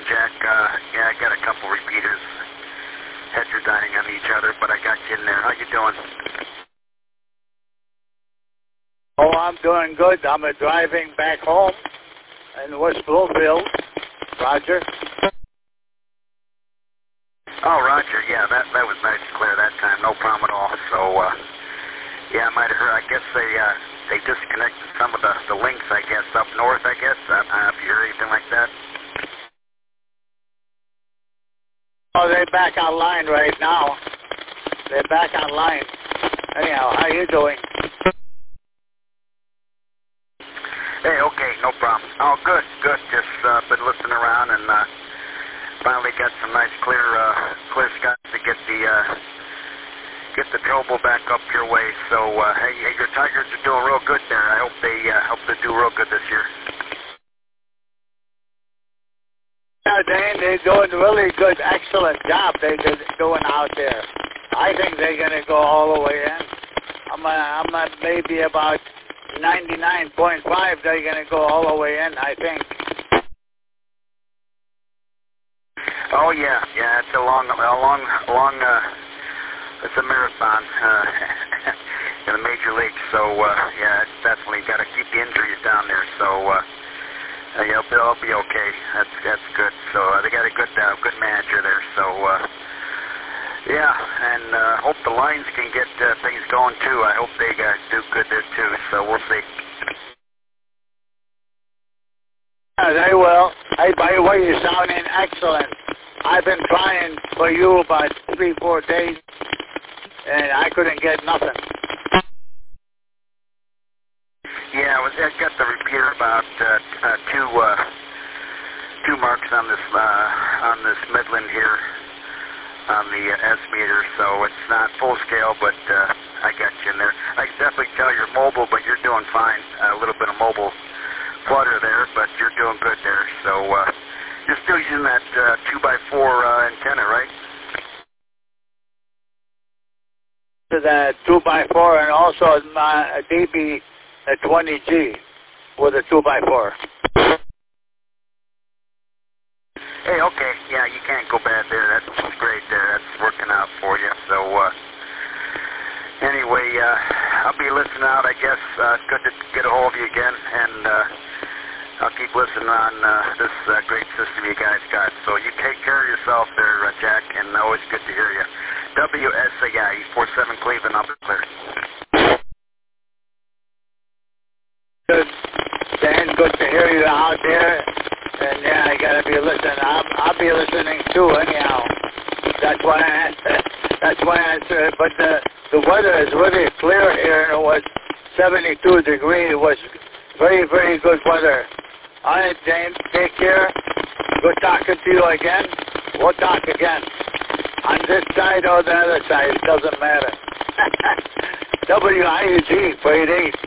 Jack. Yeah, I got a couple repeaters. Heads are dining on each other, but I got you in there. How you doing? Oh, I'm doing good. I'm driving back home in West Bloomfield. Roger. Oh, Roger. Yeah, that was nice and clear that time. No problem at all. So, yeah, I might have heard. I guess they disconnected some of the links, I guess, up north, I guess. I don't know if you heard anything like that. Oh, they're back online right now. They're back online. Anyhow, how you doing? Hey, okay, no problem. Oh, good. Just been listening around and finally got some nice clear skies to get the trouble back up your way. So, hey, your Tigers are doing real good there. I hope they do real good this year. Yeah, Dan, they're doing really good, excellent job they're doing out there. I think they're going to go all the way in. I'm at maybe about 99.5 they're going to go all the way in, I think. Oh, yeah, it's a long, it's a marathon in the major leagues. So, yeah, it's definitely got to keep the injuries down there. So, yeah, they'll be okay. That's good. So they got a good manager there. So yeah, and hope the Lions can get things going too. I hope they do good there too. So we'll see. Yeah, they will. Hey, by the way, you're sounding excellent. I've been trying for you about 3-4 days, and I couldn't get nothing. Yeah, I got the repair about two marks on this Midland here on the S meter, so it's not full scale, but I got you in there. I can definitely tell you're mobile, but you're doing fine. A little bit of mobile flutter there, but you're doing good there. So you're still using that 2x4 antenna, right? To the 2x4 and also my DB 20G with a 2x4. Hey, okay, yeah, you can't go bad there. That's great there. That's working out for you. So, anyway, I'll be listening out, I guess. It's good to get a hold of you again, and I'll keep listening on this great system you guys got. So you take care of yourself there, Jack, and always good to hear you. WSAI 47 Cleveland, I'll be clear. Good, Dan, good to hear you out there. And yeah, I gotta be listening. I'll be listening too, anyhow. That's why I answered. But the weather is really clear here, and it was 72 degrees. It was very, very good weather. All right, James, take care. Good talking to you again. We'll talk again. On this side or the other side, it doesn't matter. WIUG 48.